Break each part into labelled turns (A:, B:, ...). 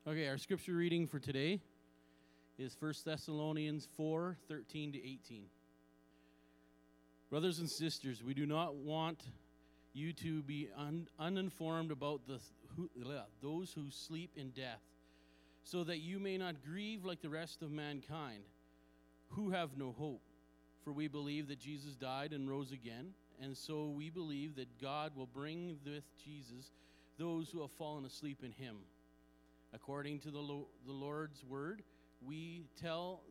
A: Okay, our scripture reading for today is 1 Thessalonians 4:13-18. Brothers and sisters, we do not want you to be uninformed about those who sleep in death, so that you may not grieve like the rest of mankind, who have no hope. For we believe that Jesus died and rose again, and so we believe that God will bring with Jesus those who have fallen asleep in him. According to the Lord's word, we tell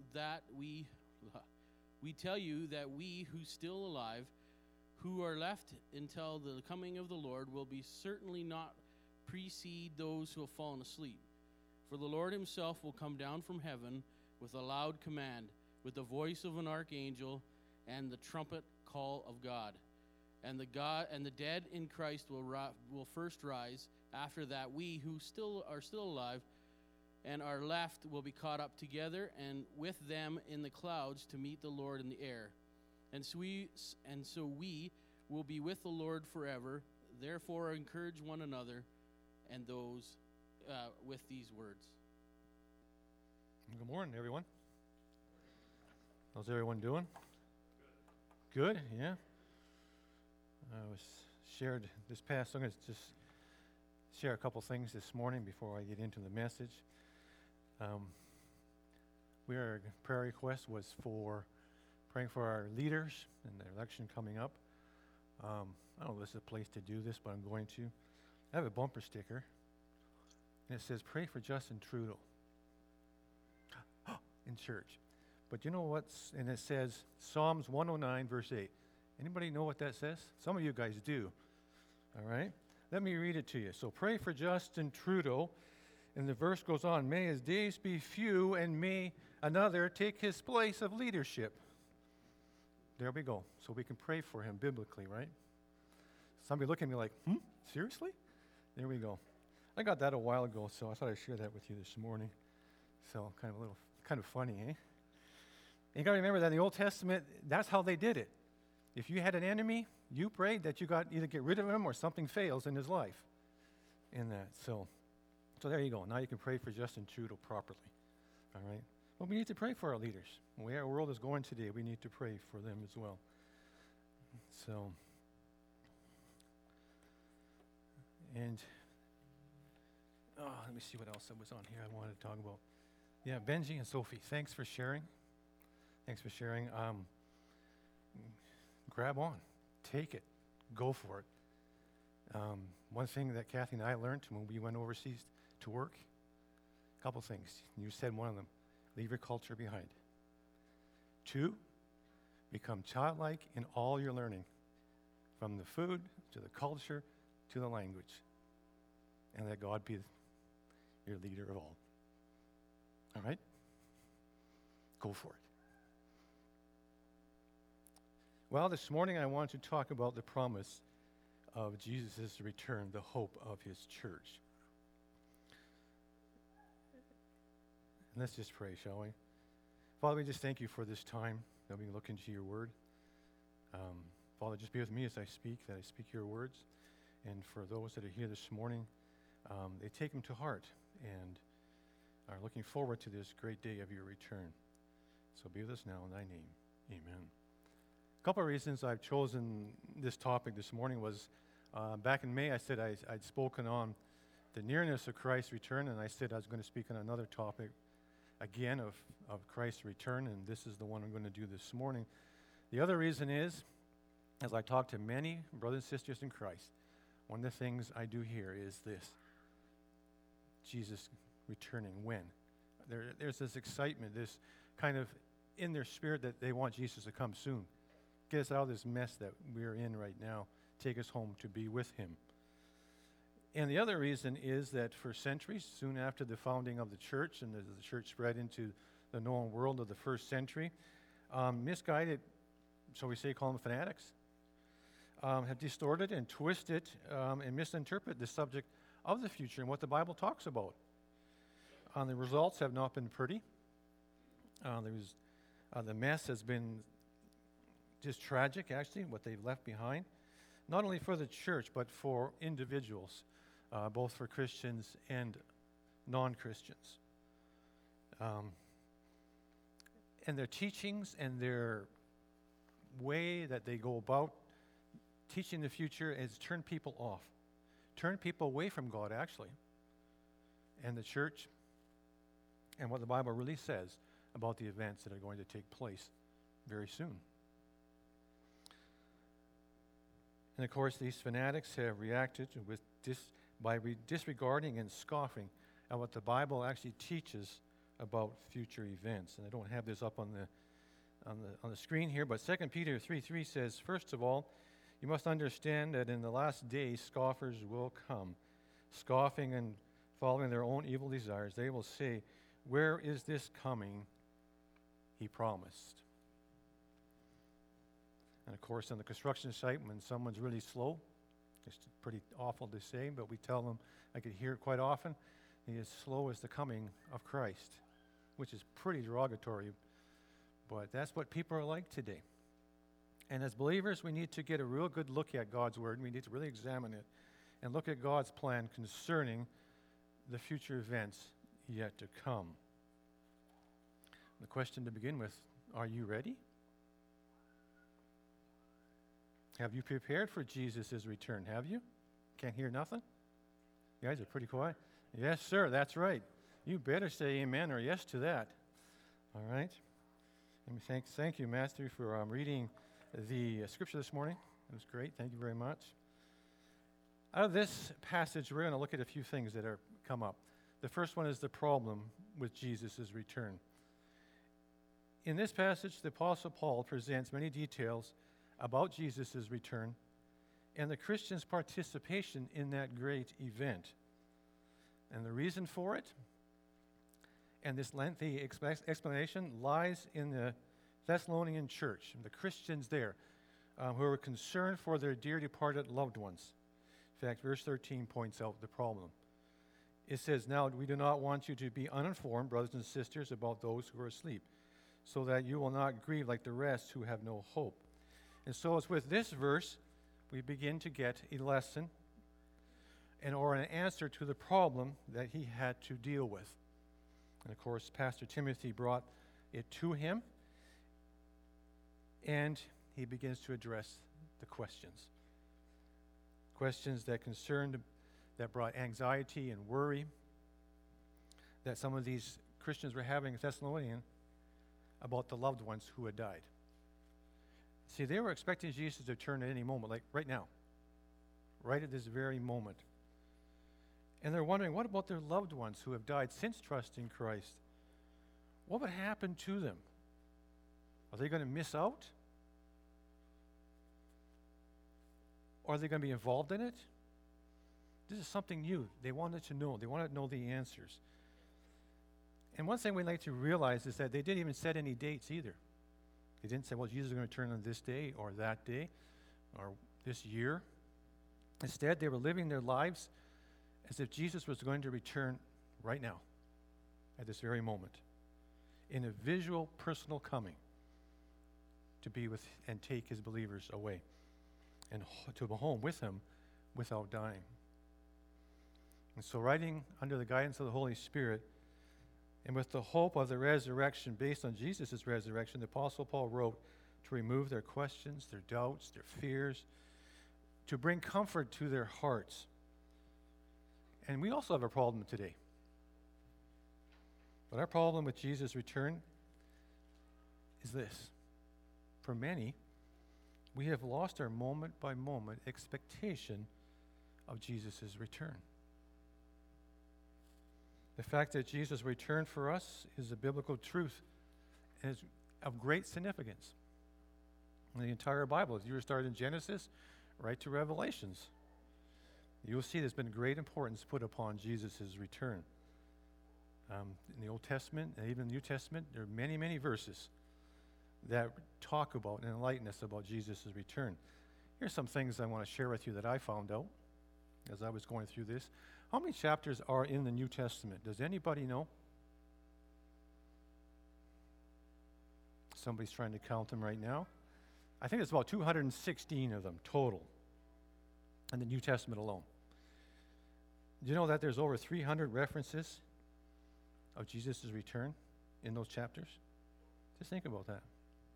A: you that we who still alive, who are left until the coming of the Lord, will be certainly not precede those who have fallen asleep. For the Lord himself will come down from heaven with a loud command, with the voice of an archangel and the trumpet call of God. And the dead in Christ will first rise. After that, we who are still alive and are left will be caught up together and with them in the clouds to meet the Lord in the air. And so we will be with the Lord forever. Therefore, encourage one another and those with these words.
B: Good morning, everyone. How's everyone doing? Good, yeah. I was shared this past, I'm going to just share a couple things this morning before I get into the message. Our prayer request was for praying for our leaders and the election coming up. I don't know if this is a place to do this, but I'm going to. I have a bumper sticker, and it says, "Pray for Justin Trudeau," in church. But you know what's, and it says Psalms 109, verse 8. Anybody know what that says? Some of you guys do. All right? Let me read it to you. So pray for Justin Trudeau. And the verse goes on, "May his days be few, and may another take his place of leadership." There we go. So we can pray for him biblically, right? Somebody look at me like, seriously? There we go. I got that a while ago, so I thought I'd share that with you this morning. So kind of funny, eh? You got to remember that in the Old Testament, that's how they did it. If you had an enemy, you prayed that you got either get rid of him or something fails in his life. In that, so there you go. Now you can pray for Justin Trudeau properly. All right. Well, we need to pray for our leaders. The way our world is going today, we need to pray for them as well. So, and let me see what else that was on here I wanted to talk about. Yeah, Benji and Sophie, thanks for sharing. Grab on. Take it. Go for it. One thing that Kathy and I learned when we went overseas to work, a couple things. You said one of them, leave your culture behind. 2, become childlike in all your learning, from the food to the culture to the language, and let God be your leader of all. All right? Go for it. Well, this morning I want to talk about the promise of Jesus' return, the hope of his church. And let's just pray, shall we? Father, we just thank you for this time that we can look into your word. Father, just be with me as I speak, that I speak your words. And for those that are here this morning, they take them to heart and are looking forward to this great day of your return. So be with us now in thy name. Amen. A couple of reasons I've chosen this topic this morning was back in May I said I'd spoken on the nearness of Christ's return, and I said I was going to speak on another topic again of Christ's return, and this is the one I'm going to do this morning. The other reason is, as I talk to many brothers and sisters in Christ, one of the things I do hear is this: Jesus returning when? There's this excitement, this kind of in their spirit that they want Jesus to come soon. Get us out of this mess that we're in right now. Take us home to be with him. And the other reason is that for centuries, soon after the founding of the church, and as the church spread into the known world of the first century, misguided, shall we say, call them fanatics, have distorted and twisted and misinterpreted the subject of the future and what the Bible talks about. The results have not been pretty. The mess has been just tragic, actually, what they've left behind, not only for the church, but for individuals, both for Christians and non-Christians. And their teachings and their way that they go about teaching the future has turned people off, turned people away from God, actually, and the church, and what the Bible really says about the events that are going to take place very soon. And of course, these fanatics have reacted with by disregarding and scoffing at what the Bible actually teaches about future events. And I don't have this up on the screen here, but 2 Peter 3:3 says, first of all, you must understand that in the last days scoffers will come, scoffing and following their own evil desires. They will say, where is this coming he promised? And of course, on the construction site, when someone's really slow, it's pretty awful to say, but we tell them, I could hear it quite often, he is slow as the coming of Christ, which is pretty derogatory, but that's what people are like today. And as believers, we need to get a real good look at God's Word. We need to really examine it and look at God's plan concerning the future events yet to come. The question to begin with, are you ready? Have you prepared for Jesus' return? Have you? Can't hear nothing? You guys are pretty quiet. Yes, sir, that's right. You better say amen or yes to that. All right. Let me thank you, Master, for reading the scripture this morning. It was great. Thank you very much. Out of this passage, we're going to look at a few things that are come up. The first one is the problem with Jesus' return. In this passage, the Apostle Paul presents many details about Jesus' return and the Christians' participation in that great event. And the reason for it, and this lengthy explanation, lies in the Thessalonian church, the Christians there, who are concerned for their dear departed loved ones. In fact, verse 13 points out the problem. It says, now we do not want you to be uninformed, brothers and sisters, about those who are asleep, so that you will not grieve like the rest who have no hope. And so it's with this verse we begin to get a lesson or an answer to the problem that he had to deal with. And of course, Pastor Timothy brought it to him, and he begins to address the questions. Questions that that brought anxiety and worry that some of these Christians were having in Thessalonian about the loved ones who had died. See, they were expecting Jesus to return at any moment, like right now, right at this very moment. And they're wondering, what about their loved ones who have died since trusting Christ? What would happen to them? Are they going to miss out? Or are they going to be involved in it? This is something new. They wanted to know. They wanted to know the answers. And one thing we'd like to realize is that they didn't even set any dates either. They didn't say, well, Jesus is going to return on this day or that day or this year. Instead, they were living their lives as if Jesus was going to return right now, at this very moment, in a visual, personal coming to be with and take his believers away and to be home with him without dying. And so, writing under the guidance of the Holy Spirit and with the hope of the resurrection based on Jesus' resurrection, the Apostle Paul wrote to remove their questions, their doubts, their fears, to bring comfort to their hearts. And we also have a problem today. But our problem with Jesus' return is this. For many, we have lost our moment-by-moment expectation of Jesus' return. The fact that Jesus returned for us is a biblical truth and is of great significance. In the entire Bible, if you were to start in Genesis, right to Revelations, you'll see there's been great importance put upon Jesus' return. In the Old Testament and even the New Testament, there are many, many verses that talk about and enlighten us about Jesus' return. Here's some things I want to share with you that I found out as I was going through this. How many chapters are in the New Testament? Does anybody know? Somebody's trying to count them right now. I think it's about 216 of them total in the New Testament alone. Do you know that there's over 300 references of Jesus' return in those chapters? Just think about that.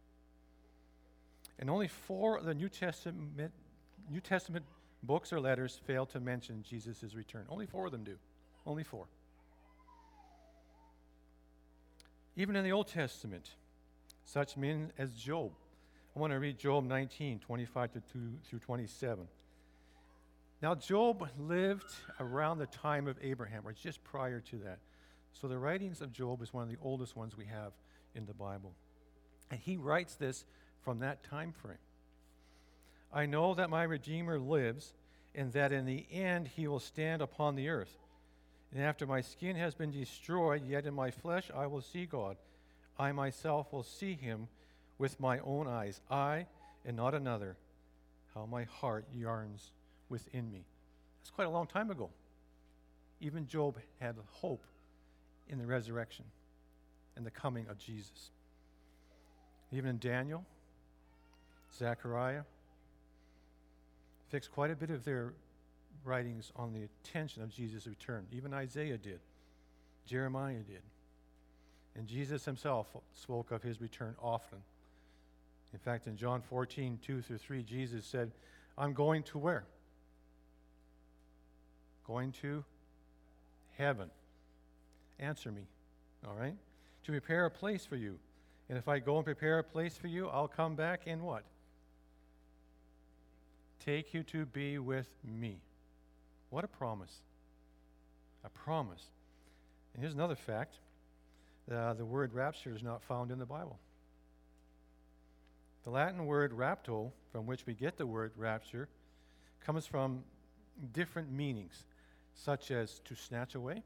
B: And only 4 of the New Testament books or letters fail to mention Jesus' return. Only 4 of them do. Only 4. Even in the Old Testament, such men as Job. I want to read Job 19, 25 through 27. Now, Job lived around the time of Abraham, or just prior to that. So the writings of Job is one of the oldest ones we have in the Bible. And he writes this from that time frame. I know that my Redeemer lives, and that in the end he will stand upon the earth. And after my skin has been destroyed, yet in my flesh I will see God. I myself will see him with my own eyes, I and not another. How my heart yearns within me. That's quite a long time ago. Even Job had hope in the resurrection and the coming of Jesus. Even in Daniel, Zechariah, fixed quite a bit of their writings on the attention of Jesus' return. Even Isaiah did. Jeremiah did. And Jesus himself spoke of his return often. In fact, in John 14, 2-3, Jesus said, I'm going to where? Going to heaven. Answer me. All right? To prepare a place for you. And if I go and prepare a place for you, I'll come back and what? Take you to be with me. What a promise. A promise. And here's another fact. The word rapture is not found in the Bible. The Latin word rapto, from which we get the word rapture, comes from different meanings, such as to snatch away,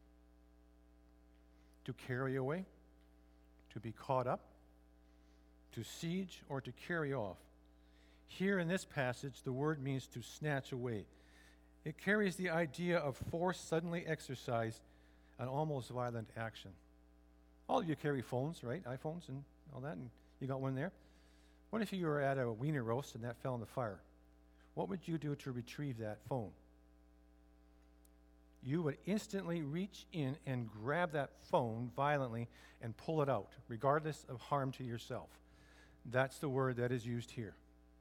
B: to carry away, to be caught up, to siege, or to carry off. Here in this passage, the word means to snatch away. It carries the idea of force suddenly exercised, an almost violent action. All of you carry phones, right? iPhones and all that, and you got one there. What if you were at a wiener roast and that fell in the fire? What would you do to retrieve that phone? You would instantly reach in and grab that phone violently and pull it out, regardless of harm to yourself. That's the word that is used here.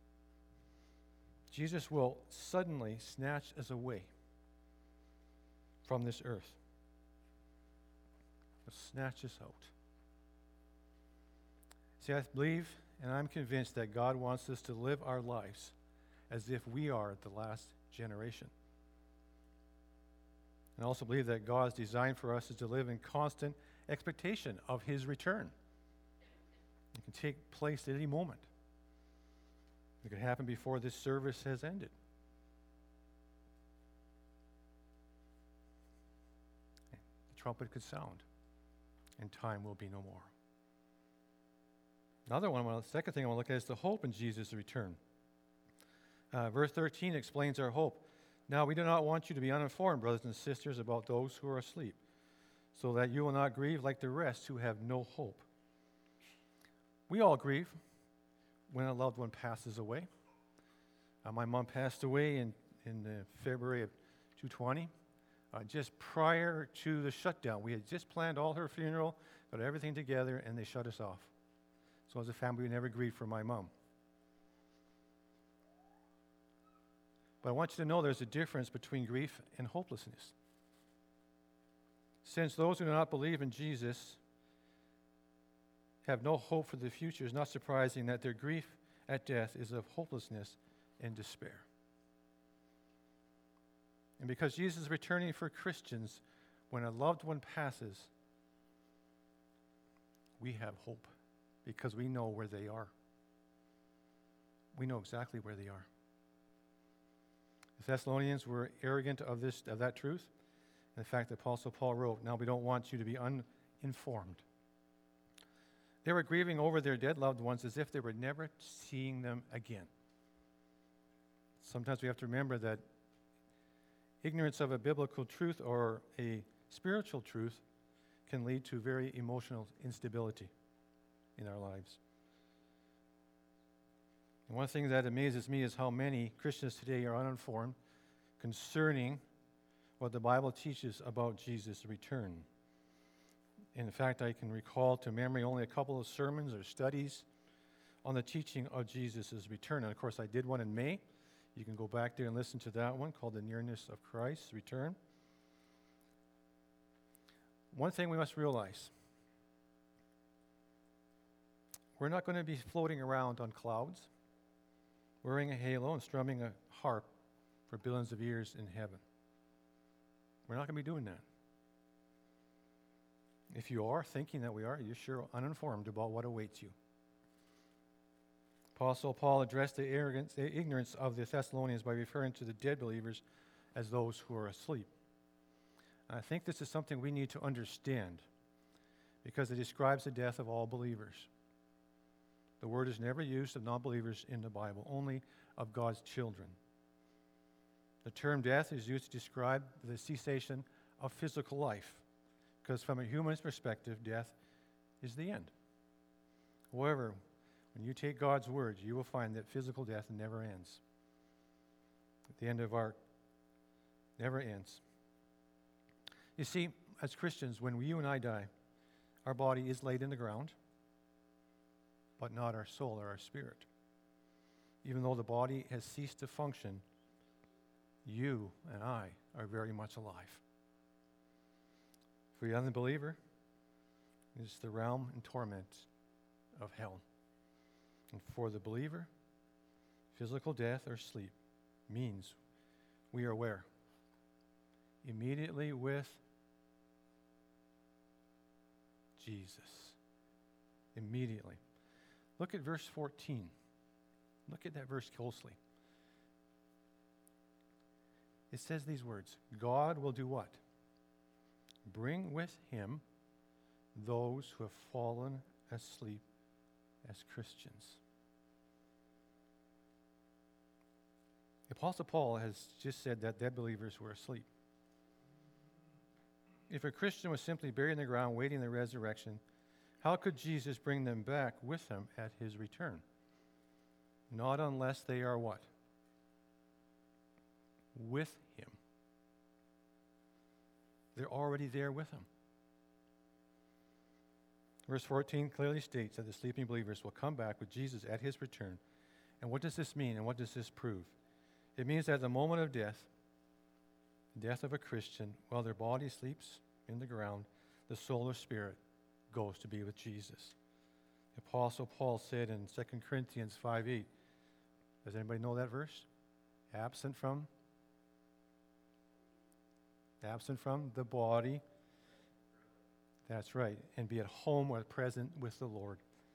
B: Jesus will suddenly snatch us away from this earth. He'll snatch us out. See, I believe and I'm convinced that God wants us to live our lives as if we are the last generation. And I also believe that God's design for us is to live in constant expectation of his return. It can take place at any moment. It could happen before this service has ended. The trumpet could sound, and time will be no more. The second thing I want to look at is the hope in Jesus' return. Verse 13 explains our hope. Now, we do not want you to be uninformed, brothers and sisters, about those who are asleep, so that you will not grieve like the rest who have no hope. We all grieve when a loved one passes away. My mom passed away in February of 2020, just prior to the shutdown. We had just planned all her funeral, got everything together, and they shut us off. So as a family, we never grieved for my mom. But I want you to know there's a difference between grief and hopelessness. Since those who do not believe in Jesus have no hope for the future, it's not surprising that their grief at death is of hopelessness and despair. And because Jesus is returning for Christians, when a loved one passes, we have hope because we know where they are. We know exactly where they are. The Thessalonians were arrogant of that truth. In fact, the Apostle Paul wrote, "Now we don't want you to be uninformed." They were grieving over their dead loved ones as if they were never seeing them again. Sometimes we have to remember that ignorance of a biblical truth or a spiritual truth can lead to very emotional instability in our lives. And one thing that amazes me is how many Christians today are uninformed concerning what the Bible teaches about Jesus' return. In fact, I can recall to memory only a couple of sermons or studies on the teaching of Jesus' return. And of course, I did one in May. You can go back there and listen to that one called The Nearness of Christ's Return. One thing we must realize, we're not going to be floating around on clouds, wearing a halo and strumming a harp for billions of years in heaven. We're not going to be doing that. If you are thinking that we are, you're sure uninformed about what awaits you. Apostle Paul addressed the ignorance of the Thessalonians by referring to the dead believers as those who are asleep. And I think this is something we need to understand because it describes the death of all believers. The word is never used of non-believers in the Bible, only of God's children. The term death is used to describe the cessation of physical life, because from a human's perspective, death is the end. However, when you take God's words, you will find that physical death never ends. At the end of our never ends. You see, as Christians, when you and I die, our body is laid in the ground, but not our soul or our spirit. Even though the body has ceased to function, you and I are very much alive. For the unbeliever, it's the realm and torment of hell. And for the believer, physical death or sleep means we are where? Immediately with Jesus. Immediately. Look at verse 14. Look at that verse closely. It says these words, God will do what? Bring with him those who have fallen asleep as Christians. The Apostle Paul has just said that dead believers were asleep. If a Christian was simply buried in the ground waiting the resurrection, how could Jesus bring them back with him at his return? Not unless they are what? With him. They're already there with him. Verse 14 clearly states that the sleeping believers will come back with Jesus at his return. And what does this mean and what does this prove? It means that at the moment of death, the death of a Christian, while their body sleeps in the ground, the soul or spirit goes to be with Jesus. The Apostle Paul said in 2 Corinthians 5:8, does anybody know that verse? Absent from the body. That's right. And be at home or present with the Lord.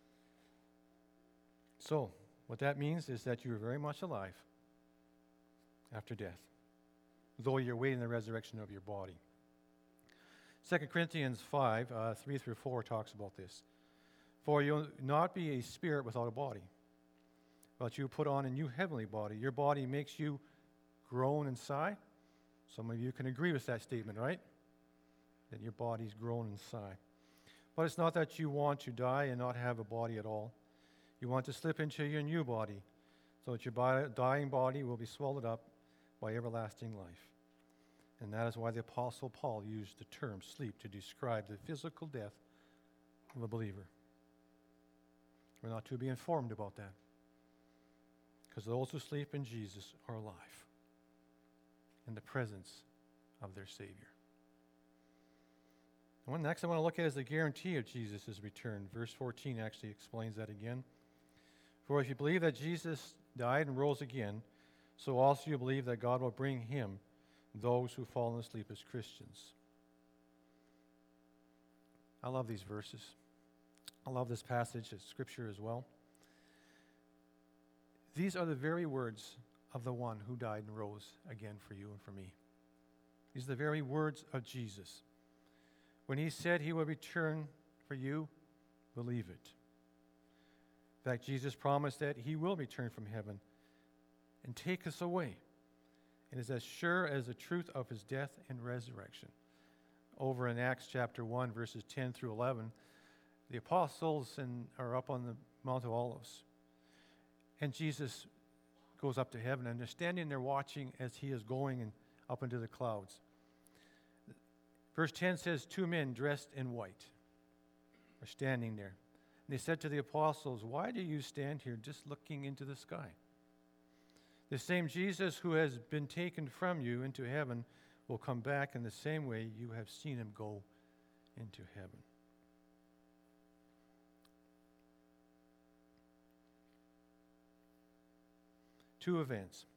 B: So, what that means is that you are very much alive after death, though you're waiting the resurrection of your body. 2 Corinthians 5, 3 through 4 talks about this. For you'll not be a spirit without a body, but you put on a new heavenly body. Your body makes you groan and sigh. Some of you can agree with that statement, right? That your body's groan and sigh. But it's not that you want to die and not have a body at all. You want to slip into your new body so that your dying body will be swallowed up by everlasting life. And that is why the Apostle Paul used the term sleep to describe the physical death of a believer. We're not to be informed about that, because those who sleep in Jesus are alive in the presence of their Savior. And what next I want to look at is the guarantee of Jesus' return. Verse 14 actually explains that again. For if you believe that Jesus died and rose again, so also you believe that God will bring him those who fall asleep as Christians. I love these verses. I love this passage of Scripture as well. These are the very words of the one who died and rose again for you and for me. These are the very words of Jesus. When he said he will return for you, believe it. In fact, Jesus promised that he will return from heaven and take us away. It is as sure as the truth of his death and resurrection. Over in Acts chapter 1, verses 10 through 11, the apostles are up on the Mount of Olives. And Jesus goes up to heaven, and they're standing there watching as he is going up into the clouds. Verse 10 says, 2 men dressed in white. are standing there. And they said to the apostles, "Why do you stand here just looking into the sky? The same Jesus who has been taken from you into heaven will come back in the same way you have seen him go into heaven." Two events,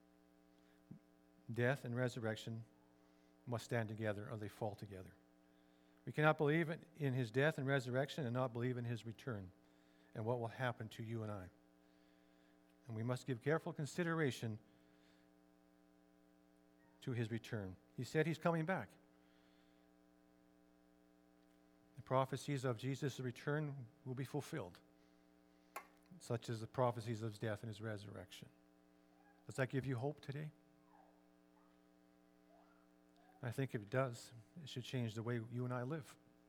B: death and resurrection, must stand together or they fall together. We cannot believe in his death and resurrection and not believe in his return and what will happen to you and I. And we must give careful consideration to his return. He said he's coming back. The prophecies of Jesus' return will be fulfilled, such as the prophecies of his death and his resurrection. Does that give you hope today? I think if it does, it should change the way you and I live.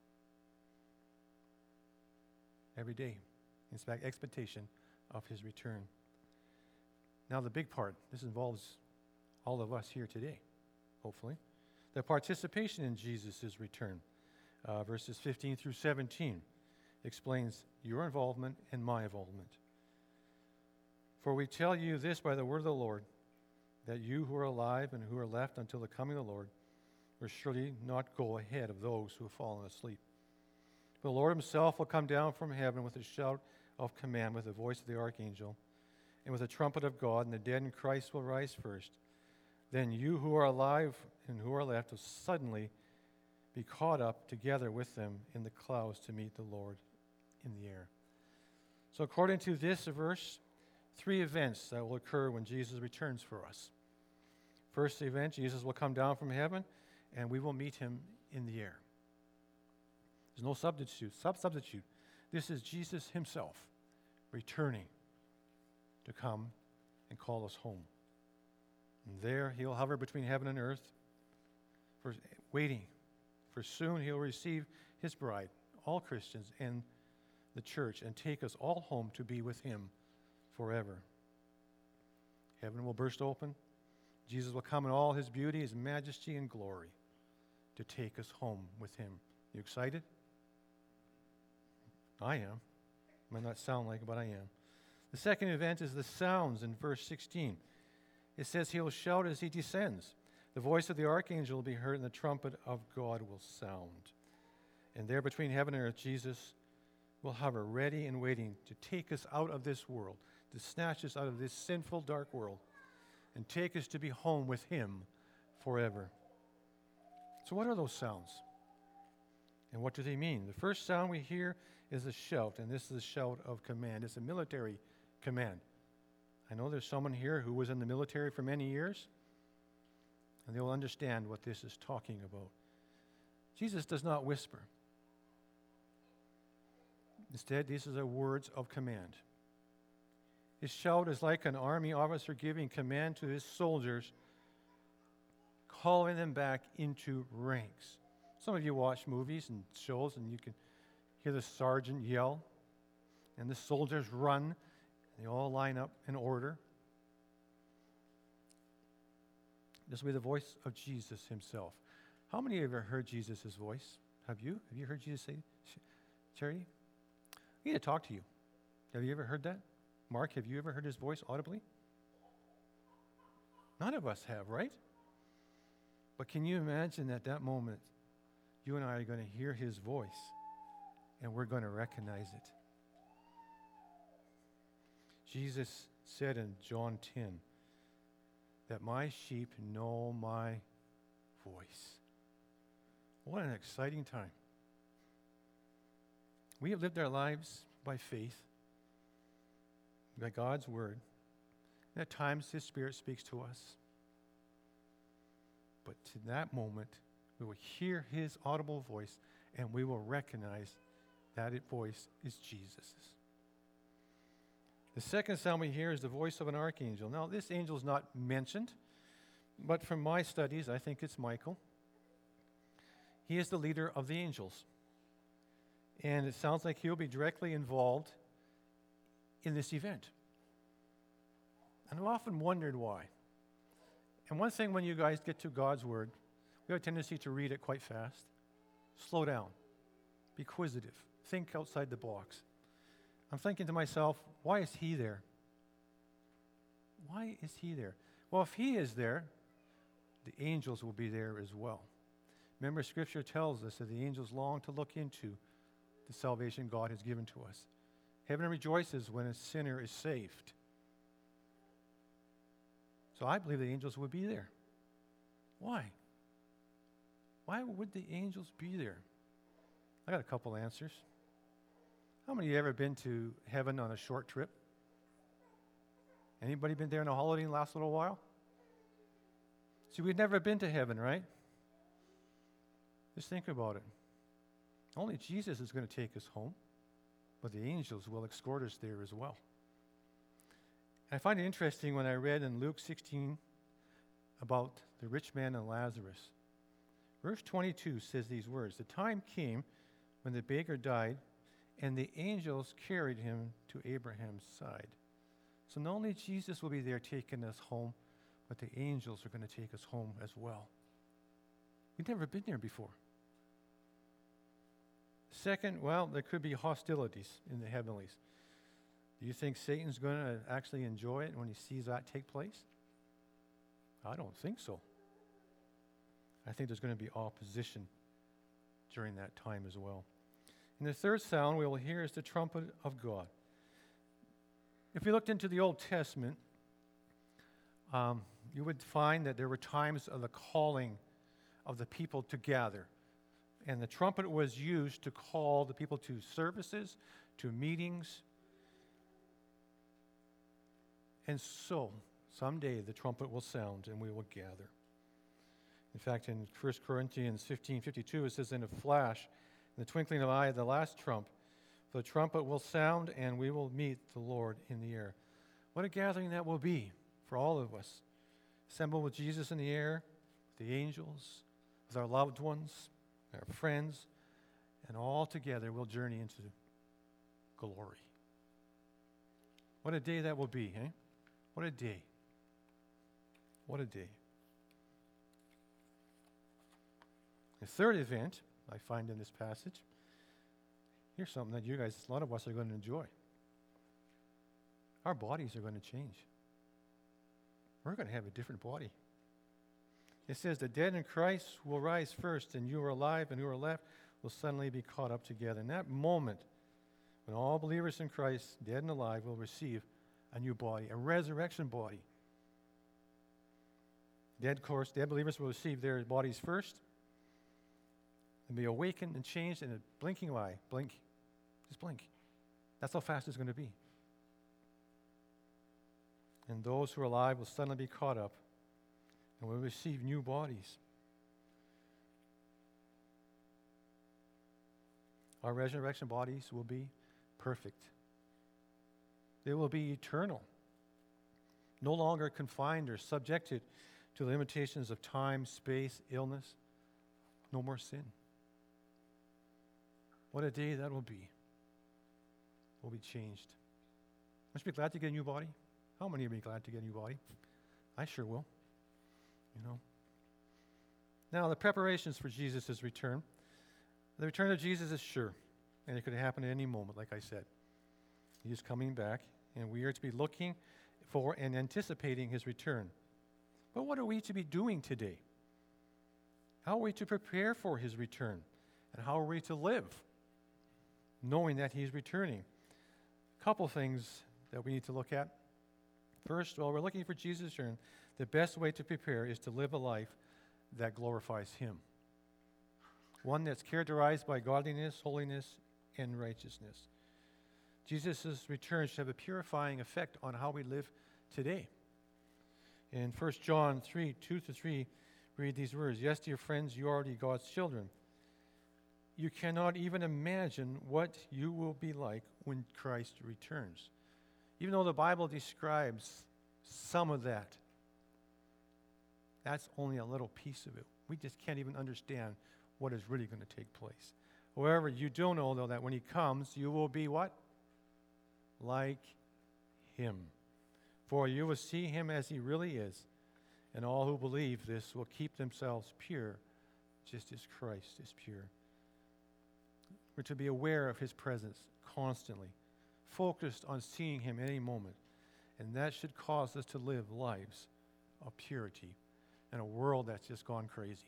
B: Every day, in expectation of his return. Now the big part, this involves all of us here today, hopefully. The participation in Jesus' return. Verses 15 through 17 explains your involvement and my involvement. "For we tell you this by the word of the Lord, that you who are alive and who are left until the coming of the Lord will surely not go ahead of those who have fallen asleep. The Lord himself will come down from heaven with a shout of command, with the voice of the archangel, and with the trumpet of God, and the dead in Christ will rise first. Then you who are alive and who are left will suddenly be caught up together with them in the clouds to meet the Lord in the air." So according to this verse, three events that will occur when Jesus returns for us. First event, Jesus will come down from heaven, and we will meet him in the air. There's no substitute. This is Jesus himself returning to come and call us home. And there he'll hover between heaven and earth, waiting, for soon he'll receive his bride, all Christians and the church, and take us all home to be with him forever. Heaven will burst open. Jesus will come in all his beauty, his majesty, and glory to take us home with him. You excited? I am. Might not sound like it, but I am. The second event is the sounds in verse 16. It says he will shout as he descends. The voice of the archangel will be heard, and the trumpet of God will sound. And there between heaven and earth, Jesus will hover, ready and waiting to take us out of this world, to snatch us out of this sinful, dark world, and take us to be home with him forever. So what are those sounds? And what do they mean? The first sound we hear is a shout, and this is a shout of command. It's a military command. I know there's someone here who was in the military for many years, and they'll understand what this is talking about. Jesus does not whisper. Instead, these are the words of command. His shout is like an army officer giving command to his soldiers, calling them back into ranks. Some of you watch movies and shows, and you can hear the sergeant yell, and the soldiers run. They all line up in order. This will be the voice of Jesus himself. How many of you have ever heard Jesus' voice? Have you? Have you heard Jesus say, Charity? I need to talk to you. Have you ever heard that? Mark, have you ever heard his voice audibly? None of us have, right? But can you imagine at that moment, you and I are going to hear his voice, and we're going to recognize it. Jesus said in John 10 that my sheep know my voice. What an exciting time. We have lived our lives by faith, by God's word. And at times his Spirit speaks to us. But to that moment, we will hear his audible voice, and we will recognize that voice is Jesus's. The second sound we hear is the voice of an archangel. Now, this angel is not mentioned, but from my studies, I think it's Michael. He is the leader of the angels. And it sounds like he'll be directly involved in this event. And I've often wondered why. And one thing, when you guys get to God's word, we have a tendency to read it quite fast. Slow down. Be inquisitive. think outside the box. I'm thinking to myself, why is he there? Why is he there? Well, if he is there, the angels will be there as well. Remember, Scripture tells us that the angels long to look into the salvation God has given to us. Heaven rejoices when a sinner is saved. So I believe the angels would be there. Why? Why would the angels be there? I got a couple answers. How many of you ever been to heaven on a short trip? Anybody been there on a holiday in the last little while? See, we've never been to heaven, right? Just think about it. Only Jesus is going to take us home, but the angels will escort us there as well. I find it interesting when I read in Luke 16 about the rich man and Lazarus. Verse 22 says these words, "The time came when the beggar died, and the angels carried him to Abraham's side." So not only Jesus will be there taking us home, but the angels are going to take us home as well. We've never been there before. Second, well, there could be hostilities in the heavenlies. Do you think Satan's going to actually enjoy it when he sees that take place? I don't think so. I think there's going to be opposition during that time as well. And the third sound we will hear is the trumpet of God. If you looked into the Old Testament, you would find that there were times of the calling of the people to gather. And the trumpet was used to call the people to services, to meetings. And so, someday the trumpet will sound and we will gather. In fact, in 1 Corinthians 15:52, it says, "In a flash, in the twinkling of an eye, the last trump, the trumpet will sound and we will meet the Lord in the air." What a gathering that will be for all of us. Assembled with Jesus in the air, the angels, with our loved ones, our friends, and all together we'll journey into glory. What a day that will be, eh? What a day. What a day. The third event I find in this passage, here's something that you guys, a lot of us are going to enjoy. Our bodies are going to change. We're going to have a different body. It says, "The dead in Christ will rise first, and you are alive, and who are left will suddenly be caught up together." In that moment, when all believers in Christ, dead and alive, will receive a new body, a resurrection body. Dead believers will receive their bodies first and be awakened and changed in a blinking of an eye. Blink. Just blink. That's how fast it's going to be. And those who are alive will suddenly be caught up and will receive new bodies. Our resurrection bodies will be perfect. They will be eternal, no longer confined or subjected to the limitations of time, space, illness. No more sin. What a day that will be. We'll be changed. Must be glad to get a new body. How many of you are glad to get a new body? I sure will. Now, the preparations for Jesus' return. The return of Jesus is sure, and it could happen at any moment, like I said. He is coming back, and we are to be looking for and anticipating his return. But what are we to be doing today? How are we to prepare for his return? And how are we to live, knowing that he's returning? A couple things that we need to look at. First, while we're looking for Jesus' return, the best way to prepare is to live a life that glorifies him. One that's characterized by godliness, holiness, and righteousness. Jesus' return should have a purifying effect on how we live today. In 1 John 3:2-3, read these words, "Yes, dear friends, you are already God's children. You cannot even imagine what you will be like when Christ returns." Even though the Bible describes some of that, that's only a little piece of it. We just can't even understand what is really going to take place. However, you do know, though, that when he comes, you will be what? Like him. For you will see him as he really is, and all who believe this will keep themselves pure, just as Christ is pure. We're to be aware of his presence constantly, focused on seeing him any moment. And that should cause us to live lives of purity in a world that's just gone crazy.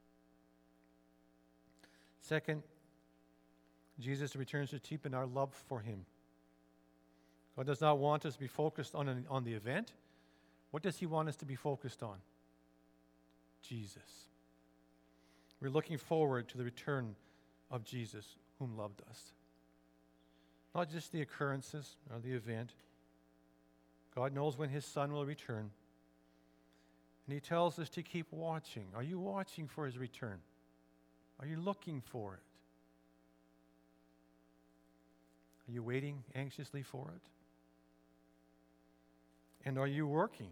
B: Second, Jesus returns to deepen our love for him. God does not want us to be focused on the event. What does he want us to be focused on? Jesus. We're looking forward to the return of Jesus, whom loved us. Not just the occurrences or the event. God knows when his Son will return. And he tells us to keep watching. Are you watching for his return? Are you looking for it? Are you waiting anxiously for it? And are you working?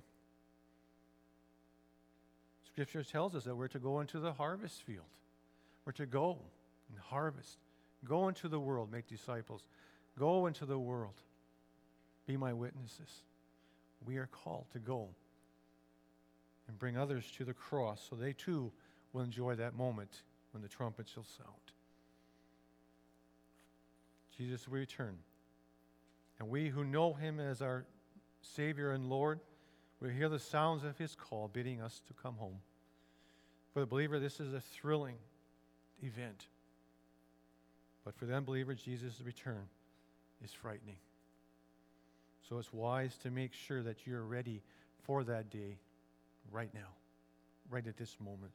B: Scripture tells us that we're to go into the harvest field. We're to go and harvest. Go into the world, make disciples. Go into the world. Be my witnesses. We are called to go and bring others to the cross so they too will enjoy that moment when the trumpet shall sound. Jesus will return. And we who know him as our Savior and Lord will hear the sounds of his call bidding us to come home. For the believer, this is a thrilling event. But for the unbeliever, Jesus' return is frightening. So it's wise to make sure that you're ready for that day right now, right at this moment.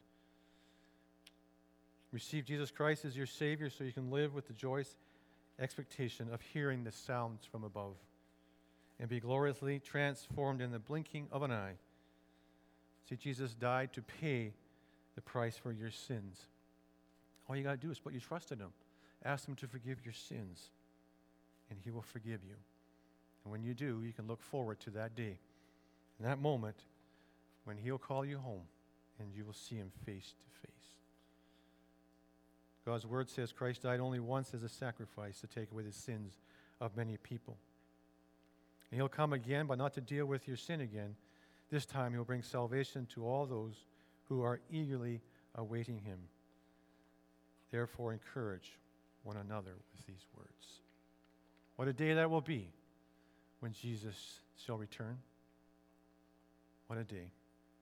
B: Receive Jesus Christ as your Savior so you can live with the joyous expectation of hearing the sounds from above and be gloriously transformed in the blinking of an eye. See, Jesus died to pay the price for your sins. All you got to do is put your trust in him. Ask him to forgive your sins, and he will forgive you. And when you do, you can look forward to that day, and that moment when he'll call you home, and you will see him face to face. God's word says Christ died only once as a sacrifice to take away the sins of many people. And he'll come again, but not to deal with your sin again. This time he'll bring salvation to all those who are eagerly awaiting him. Therefore, encourage one another with these words. What a day that will be when Jesus shall return. What a day.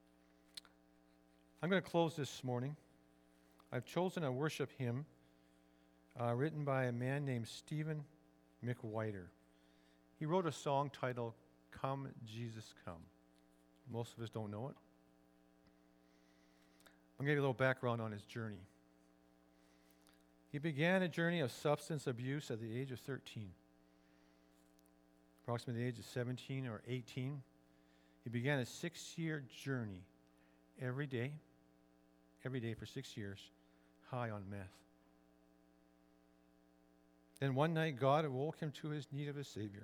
B: I'm going to close this morning. I've chosen a worship hymn written by a man named Stephen McWhiter. He wrote a song titled, Come, Jesus, Come. Most of us don't know it. I'm going to give you a little background on his journey. He began a journey of substance abuse at the age of 13. Approximately the age of 17 or 18. He began a 6-year journey every day for 6 years, high on meth. Then one night, God awoke him to his need of a Savior.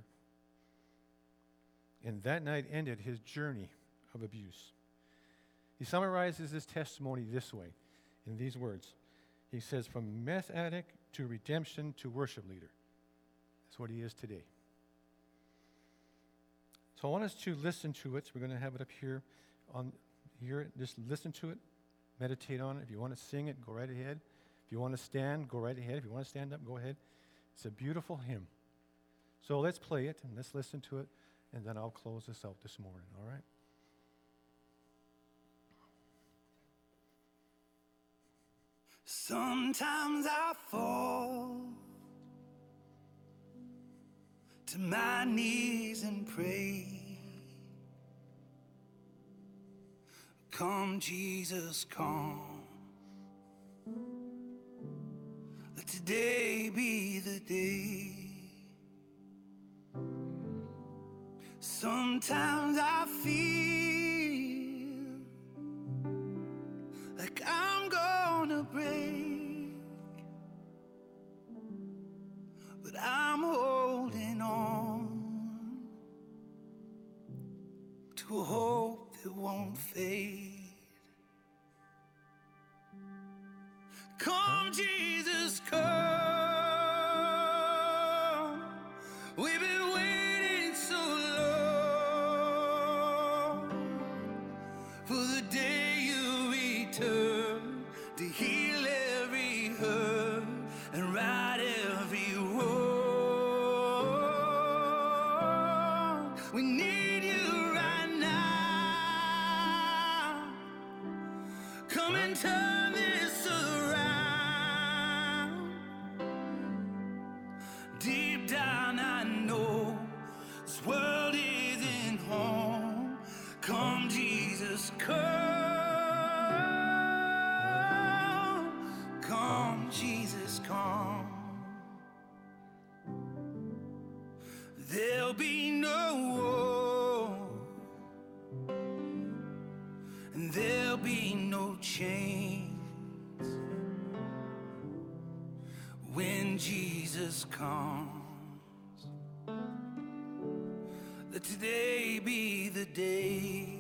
B: And that night ended his journey of abuse. He summarizes his testimony this way, in these words. He says, from meth addict to redemption to worship leader. That's what he is today. So I want us to listen to it. We're going to have it up here. Just listen to it. Meditate on it. If you want to sing it, go right ahead. If you want to stand, go right ahead. If you want to stand up, go ahead. It's a beautiful hymn. So let's play it and let's listen to it, and then I'll close this out this morning, all right?
C: Sometimes I fall to my knees and pray. Come, Jesus, come. Let today be the day. Sometimes I feel like I'm gonna break, but I'm holding on to a hope that won't fade. Come, Jesus, come. We've been waiting so long for the day you return to heal every hurt and right deep down I know this world isn't home. Come, Jesus, come. Come, Jesus, come. There'll be no war, and there'll be no chains when Jesus comes. Let today be the day.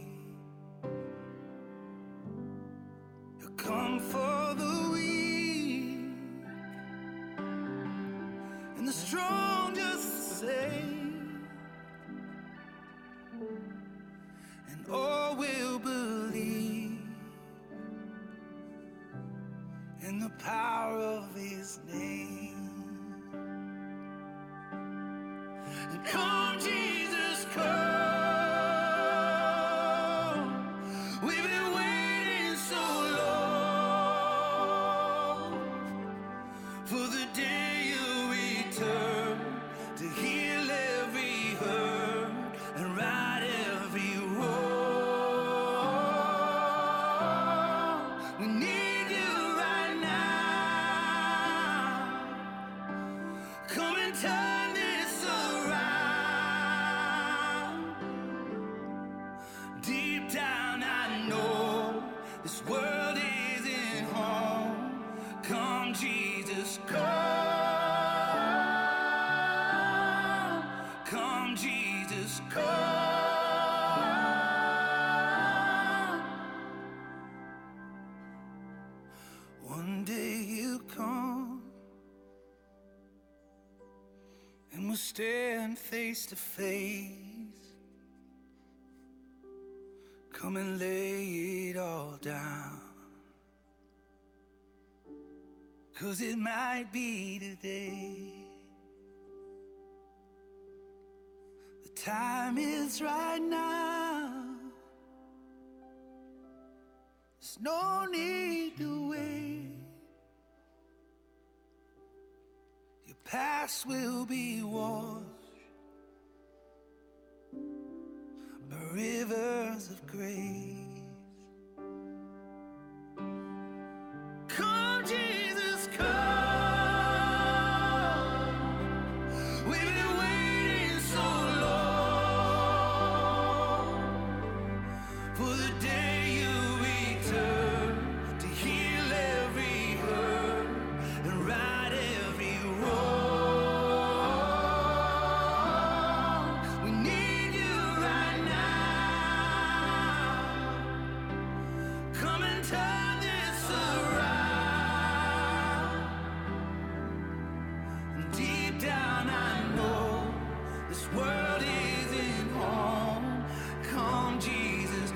C: He'll come for the weak and the strong just the same, and all will believe in the power of his name. And come, Jesus, come. We've been waiting so long for the day you return to heal every hurt and right every wrong. We need you right now. Come and turn this around. Deep down I know this world isn't home. Come, Jesus, come. Come, Jesus, come. One day you come and we'll stand face to face. Come and lay it all down, 'cause it might be today. The time is right now. There's no need to wait. Your past will be washed by rivers of grace. Come, Jesus, come. We've been waiting so long for the day you return to heal every hurt and right every wrong. We need you right now. Come and turn this around. And deep down I know this world isn't home. Come, Jesus,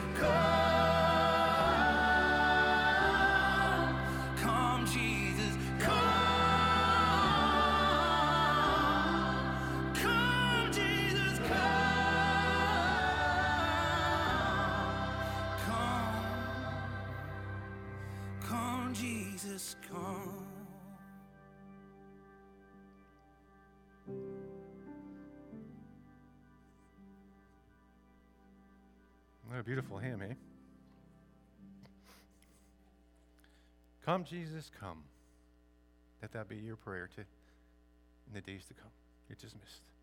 C: come. Come, Jesus, come. Come, Jesus, come. Come. Come, Jesus, come.
B: What a beautiful hymn, eh? Come, Jesus, come. Let that be your prayer in the days to come. You're dismissed.